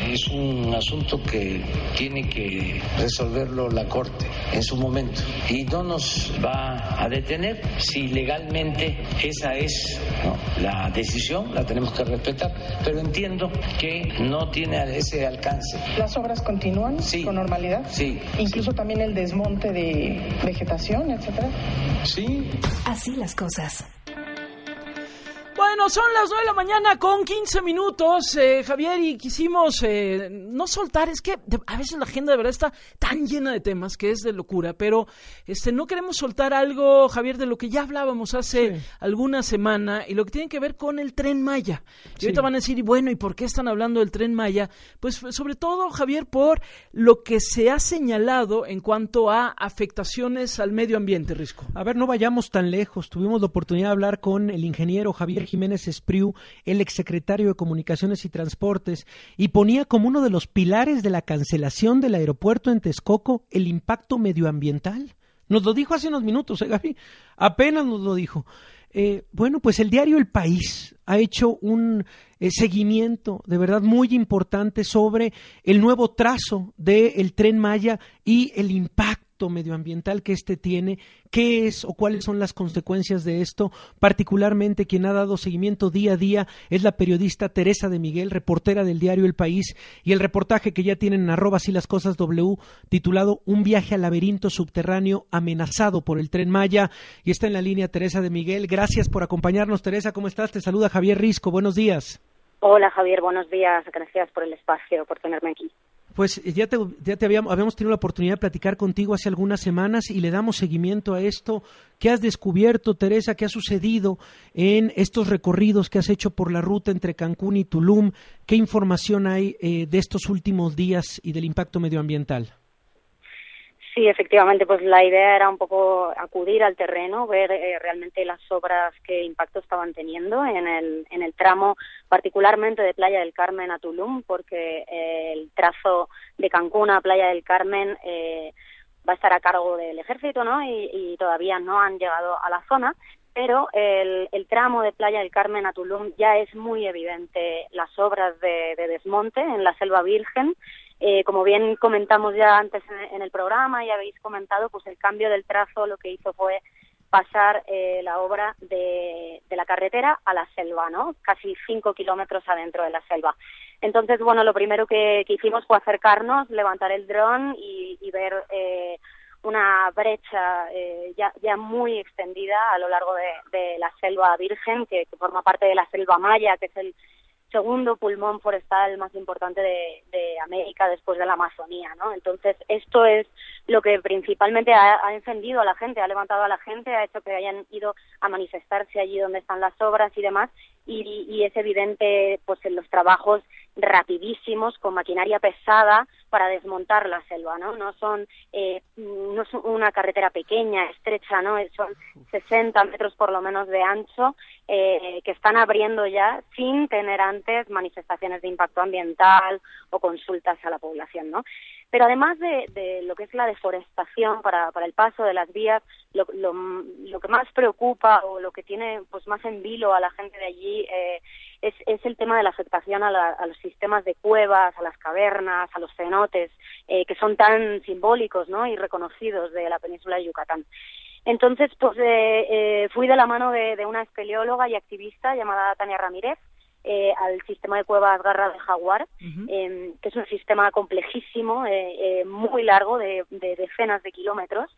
es un asunto que tiene que resolverlo la Corte en su momento y no nos va a detener. Si legalmente esa es, ¿no?, la decisión, la tenemos que respetar, pero entiendo que no tiene ese alcance. ¿Las obras continúan con normalidad? Sí. Incluso también el desmonte de vegetación, etcétera. Sí. Así las cosas. Bueno, son las 9 de la mañana con 15 minutos, Javier, y quisimos no soltar, es que a veces la agenda de verdad está tan llena de temas que es de locura, pero no queremos soltar algo, Javier, de lo que ya hablábamos hace alguna semana y lo que tiene que ver con el Tren Maya. Y ahorita van a decir, y bueno, ¿y por qué están hablando del Tren Maya? Pues sobre todo, Javier, por lo que se ha señalado en cuanto a afectaciones al medio ambiente, Risco. A ver, no vayamos tan lejos. Tuvimos la oportunidad de hablar con el ingeniero Javier Jiménez Espriu, el exsecretario de Comunicaciones y Transportes, y ponía como uno de los pilares de la cancelación del aeropuerto en Texcoco el impacto medioambiental. Nos lo dijo hace unos minutos, Gaby, apenas nos lo dijo. Bueno, pues el diario El País ha hecho un seguimiento de verdad muy importante sobre el nuevo trazo del Tren Maya y el impacto medioambiental que tiene, qué es o cuáles son las consecuencias de esto. Particularmente quien ha dado seguimiento día a día es la periodista Teresa de Miguel, reportera del diario El País, y el reportaje que ya tienen en @asílascosasw titulado Un viaje al laberinto subterráneo amenazado por el Tren Maya, y está en la línea Teresa de Miguel. Gracias por acompañarnos, Teresa, ¿cómo estás? Te saluda Javier Risco, buenos días. Hola Javier, buenos días, gracias por el espacio, por tenerme aquí. Pues habíamos tenido la oportunidad de platicar contigo hace algunas semanas y le damos seguimiento a esto. ¿Qué has descubierto, Teresa? ¿Qué ha sucedido en estos recorridos que has hecho por la ruta entre Cancún y Tulum? ¿Qué información hay de estos últimos días y del impacto medioambiental? Sí, efectivamente, pues la idea era un poco acudir al terreno, ver realmente las obras, qué impacto estaban teniendo en el tramo, particularmente de Playa del Carmen a Tulum, porque el trazo de Cancún a Playa del Carmen va a estar a cargo del ejército, ¿no? Y todavía no han llegado a la zona, pero el tramo de Playa del Carmen a Tulum ya es muy evidente las obras de desmonte en la Selva Virgen. Como bien comentamos ya antes en el programa y habéis comentado, pues el cambio del trazo lo que hizo fue pasar la obra de la carretera a la selva, ¿no? Casi 5 kilómetros adentro de la selva. Entonces, bueno, lo primero que hicimos fue acercarnos, levantar el dron y ver una brecha ya muy extendida a lo largo de la Selva Virgen, que forma parte de la Selva Maya, que es el segundo pulmón forestal más importante de América después de la Amazonía, ¿no? Entonces, esto es lo que principalmente ha encendido a la gente, ha levantado a la gente, ha hecho que hayan ido a manifestarse allí donde están las obras y demás, y es evidente pues en los trabajos rapidísimos con maquinaria pesada para desmontar la selva, ¿no? No es una carretera pequeña, estrecha, ¿no? Son 60 metros por lo menos de ancho que están abriendo ya sin tener antes manifestaciones de impacto ambiental o consultas a la población, ¿no? Pero además de lo que es la deforestación para el paso de las vías, lo que más preocupa o lo que tiene pues más en vilo a la gente de allí es el tema de la afectación a los sistemas de cuevas, a las cavernas, a los cenotes, que son tan simbólicos, ¿no? Y reconocidos de la península de Yucatán. Entonces, pues fui de la mano de una espeleóloga y activista llamada Tania Ramírez al sistema de cuevas Garra de Jaguar, que es un sistema complejísimo, muy largo, de decenas de kilómetros,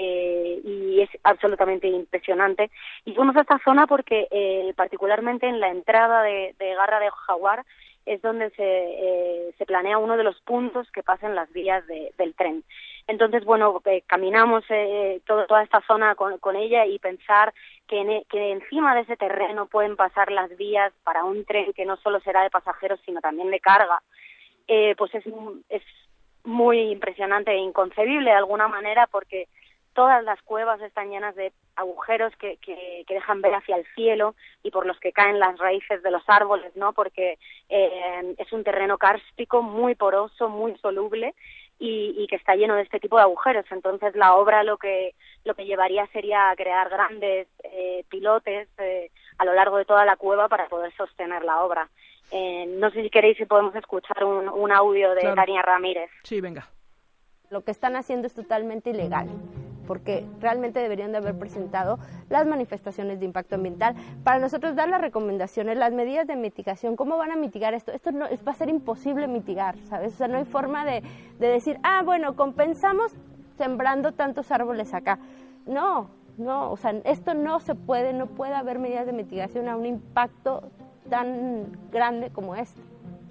y es absolutamente impresionante. Y fuimos a esta zona porque particularmente en la entrada de Garra de Jaguar es donde se planea uno de los puntos que pasen las vías del tren. Entonces, bueno, caminamos toda esta zona con ella y pensar que encima de ese terreno pueden pasar las vías para un tren que no solo será de pasajeros, sino también de carga, pues es muy impresionante e inconcebible de alguna manera, porque todas las cuevas están llenas de agujeros que dejan ver hacia el cielo y por los que caen las raíces de los árboles, ¿no? Porque es un terreno kárstico muy poroso, muy soluble y que está lleno de este tipo de agujeros. Entonces la obra lo que llevaría sería crear grandes pilotes a lo largo de toda la cueva para poder sostener la obra. No sé si queréis si podemos escuchar un audio de Tania Ramírez. Sí, venga. Lo que están haciendo es totalmente ilegal, porque realmente deberían de haber presentado las manifestaciones de impacto ambiental para nosotros dar las recomendaciones, las medidas de mitigación. ¿Cómo van a mitigar esto? Esto no, va a ser imposible mitigar, ¿sabes? O sea, no hay forma de decir, bueno, compensamos sembrando tantos árboles acá. No, o sea, esto no se puede, no puede haber medidas de mitigación a un impacto tan grande como este.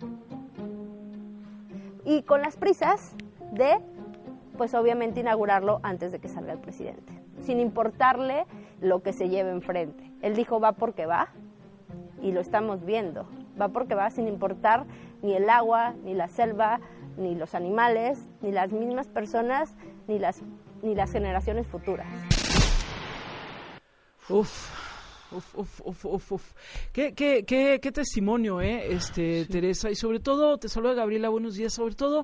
Y con las prisas de, pues obviamente inaugurarlo antes de que salga el presidente, sin importarle lo que se lleve enfrente. Él dijo va porque va, y lo estamos viendo, va porque va sin importar ni el agua, ni la selva, ni los animales, ni las mismas personas, ni las generaciones futuras. Qué testimonio, sí. Teresa, y sobre todo, te saluda Gabriela, buenos días, sobre todo,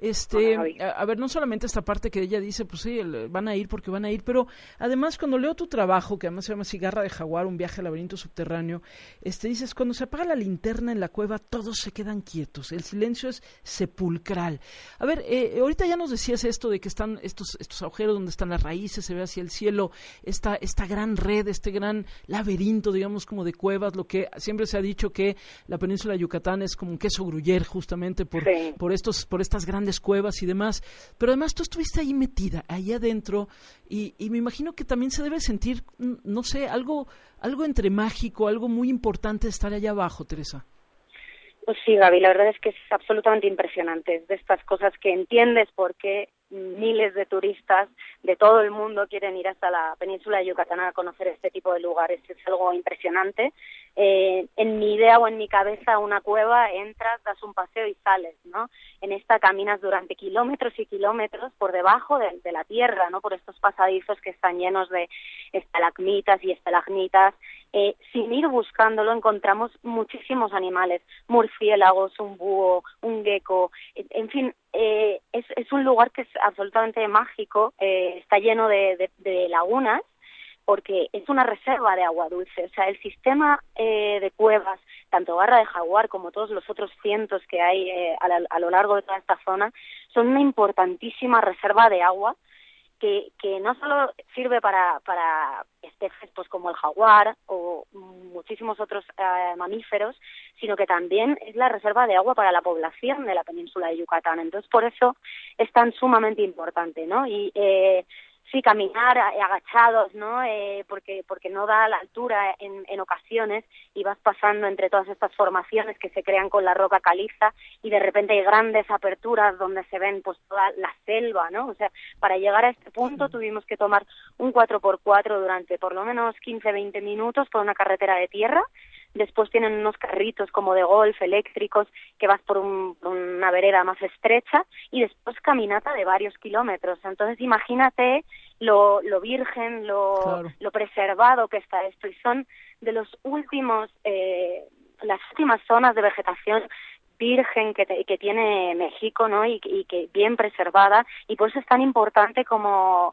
a ver, no solamente esta parte que ella dice, pues sí, van a ir porque van a ir, pero además cuando leo tu trabajo, que además se llama Cigarra de Jaguar, un viaje al laberinto subterráneo, dices, cuando se apaga la linterna en la cueva, todos se quedan quietos, el silencio es sepulcral. A ver, ahorita ya nos decías esto de que están estos agujeros donde están las raíces, se ve hacia el cielo, esta gran red, este gran laberinto, digamos, como de cuevas, lo que siempre se ha dicho que la península de Yucatán es como un queso gruyere, justamente por estas grandes cuevas y demás, pero además tú estuviste ahí metida, ahí adentro, y me imagino que también se debe sentir, no sé, algo entre mágico, algo muy importante estar allá abajo, Teresa. Pues sí, Gaby, la verdad es que es absolutamente impresionante. Es de estas cosas que entiendes por qué miles de turistas de todo el mundo quieren ir hasta la península de Yucatán a conocer este tipo de lugares. Es algo impresionante. En mi idea o en mi cabeza, una cueva, entras, das un paseo y sales, ¿no? En esta caminas durante kilómetros y kilómetros por debajo de la tierra, ¿no? Por estos pasadizos que están llenos de estalagmitas y estalagmitas. Sin ir buscándolo encontramos muchísimos animales, murciélagos, un búho, un gecko, en fin, es un lugar que es absolutamente mágico, está lleno de lagunas, porque es una reserva de agua dulce. O sea, el sistema de cuevas, tanto Garra de Jaguar como todos los otros cientos que hay a lo largo de toda esta zona, son una importantísima reserva de agua que no solo sirve para especies pues como el jaguar o muchísimos otros mamíferos, sino que también es la reserva de agua para la población de la península de Yucatán. Entonces, por eso es tan sumamente importante, ¿no? Y sí, caminar agachados, ¿no? Porque no da la altura en ocasiones, y vas pasando entre todas estas formaciones que se crean con la roca caliza, y de repente hay grandes aperturas donde se ven pues toda la selva, ¿no? O sea, para llegar a este punto tuvimos que tomar un 4x4 durante por lo menos 15-20 minutos por una carretera de tierra. Después tienen unos carritos como de golf eléctricos que vas por una vereda más estrecha, y después caminata de varios kilómetros. Entonces imagínate lo virgen, lo preservado que está esto, y son de los últimos, las últimas zonas de vegetación virgen que tiene México, ¿no? Y que bien preservada, y por eso es tan importante como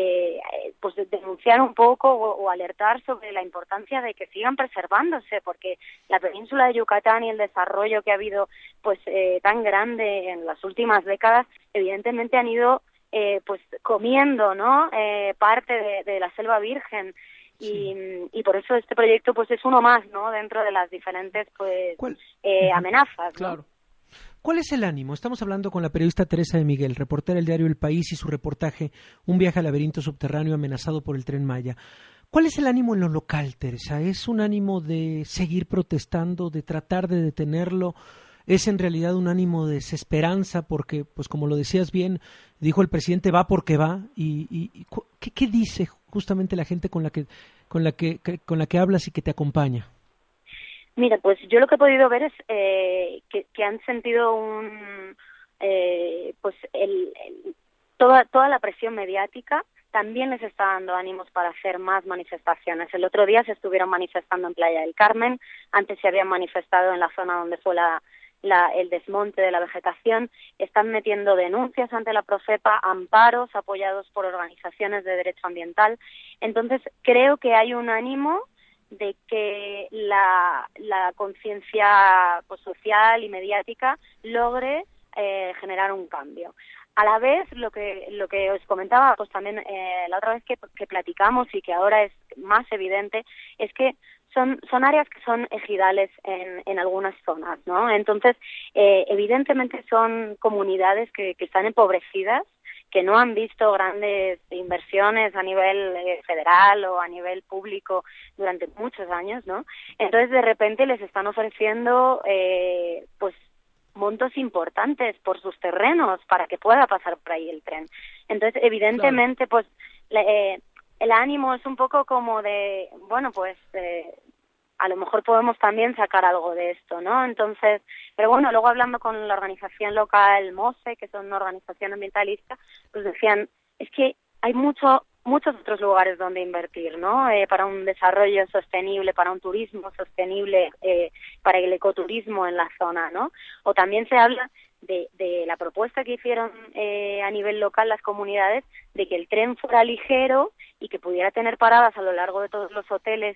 pues denunciar un poco o alertar sobre la importancia de que sigan preservándose, porque la península de Yucatán y el desarrollo que ha habido pues tan grande en las últimas décadas, evidentemente han ido pues comiendo, ¿no? Parte de la selva virgen. Sí. Y por eso este proyecto pues es uno más, ¿no? Dentro de las diferentes pues amenazas, ¿no? Claro. ¿Cuál es el ánimo? Estamos hablando con la periodista Teresa de Miguel, reportera del diario El País, y su reportaje Un viaje al laberinto subterráneo amenazado por el Tren Maya. ¿Cuál es el ánimo en lo local, Teresa? ¿Es un ánimo de seguir protestando, de tratar de detenerlo? ¿Es en realidad un ánimo de desesperanza? Porque, pues como lo decías bien, dijo el presidente, va porque va. ¿Qué dice justamente la gente con la que hablas y que te acompaña? Mira, pues yo lo que he podido ver es que han sentido toda la presión mediática también les está dando ánimos para hacer más manifestaciones. El otro día se estuvieron manifestando en Playa del Carmen, antes se habían manifestado en la zona donde fue el desmonte de la vegetación. Están metiendo denuncias ante la Profepa, amparos apoyados por organizaciones de derecho ambiental. Entonces creo que hay un ánimo de que la conciencia pues, social y mediática logre generar un cambio. A la vez, lo que os comentaba, pues también la otra vez que platicamos y que ahora es más evidente, es que son áreas que son ejidales en algunas zonas, ¿no? Entonces, evidentemente son comunidades que están empobrecidas, que no han visto grandes inversiones a nivel federal o a nivel público durante muchos años, ¿no? Entonces, de repente les están ofreciendo, pues, montos importantes por sus terrenos para que pueda pasar por ahí el tren. Entonces, evidentemente, claro, pues, el ánimo es un poco como de, bueno, pues, a lo mejor podemos también sacar algo de esto, ¿no? Entonces, pero bueno, luego hablando con la organización local MOSE, que son una organización ambientalista, pues decían, es que hay muchos otros lugares donde invertir, ¿no? Para un desarrollo sostenible, para un turismo sostenible, para el ecoturismo en la zona, ¿no? O también se habla de la propuesta que hicieron a nivel local las comunidades de que el tren fuera ligero y que pudiera tener paradas a lo largo de todos los hoteles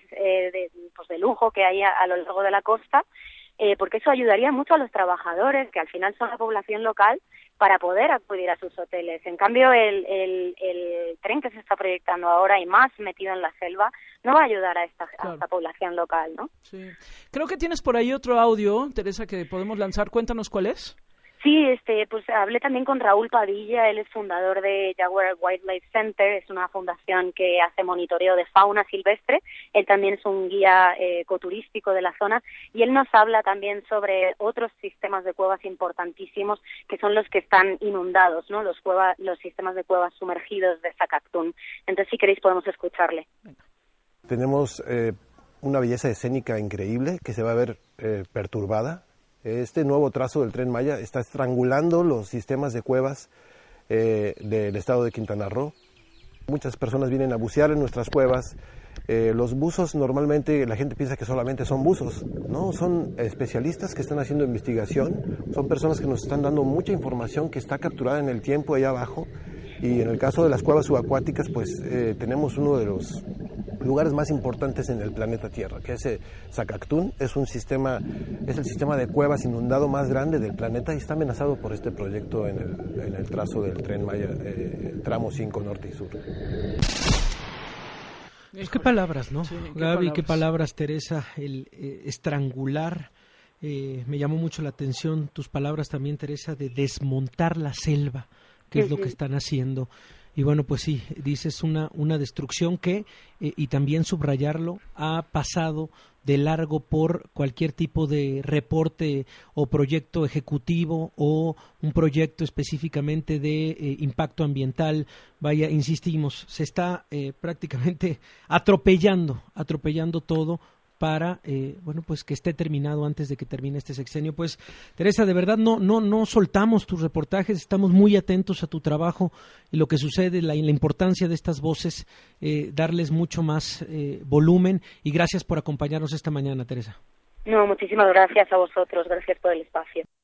de lujo que hay a lo largo de la costa, porque eso ayudaría mucho a los trabajadores, que al final son la población local, para poder acudir a sus hoteles. En cambio, el tren que se está proyectando ahora y más metido en la selva no va a ayudar a esta población local, ¿no? Sí. Creo que tienes por ahí otro audio, Teresa, que podemos lanzar. Cuéntanos cuál es. Sí, pues hablé también con Raúl Padilla, él es fundador de Jaguar Wildlife Center, es una fundación que hace monitoreo de fauna silvestre, él también es un guía ecoturístico de la zona y él nos habla también sobre otros sistemas de cuevas importantísimos que son los que están inundados, ¿no? Los sistemas de cuevas sumergidos de Sakaktung. Entonces, si queréis podemos escucharle. Tenemos una belleza escénica increíble que se va a ver perturbada. Este nuevo trazo del Tren Maya está estrangulando los sistemas de cuevas del estado de Quintana Roo. Muchas personas vienen a bucear en nuestras cuevas. Los buzos normalmente la gente piensa que solamente son buzos, ¿no? Son especialistas que están haciendo investigación, son personas que nos están dando mucha información que está capturada en el tiempo allá abajo. Y en el caso de las cuevas subacuáticas, pues tenemos uno de los lugares más importantes en el planeta Tierra, que es Sakaktung. Es el sistema de cuevas inundado más grande del planeta y está amenazado por este proyecto en el trazo del Tren Maya, tramo 5 norte y sur. Pues qué palabras, ¿no? Sí, Gaby, qué palabras, Teresa, el estrangular. Me llamó mucho la atención tus palabras también, Teresa, de desmontar la selva, que es lo que están haciendo. Y bueno, pues sí, dices una destrucción que, y también subrayarlo, ha pasado de largo por cualquier tipo de reporte o proyecto ejecutivo o un proyecto específicamente de impacto ambiental. Vaya, insistimos, se está prácticamente atropellando todo para bueno, pues que esté terminado antes de que termine este sexenio. Pues Teresa, de verdad no soltamos tus reportajes, estamos muy atentos a tu trabajo y lo que sucede, la importancia de estas voces, darles mucho más volumen, y gracias por acompañarnos esta mañana, Teresa. No, muchísimas gracias a vosotros, gracias por el espacio.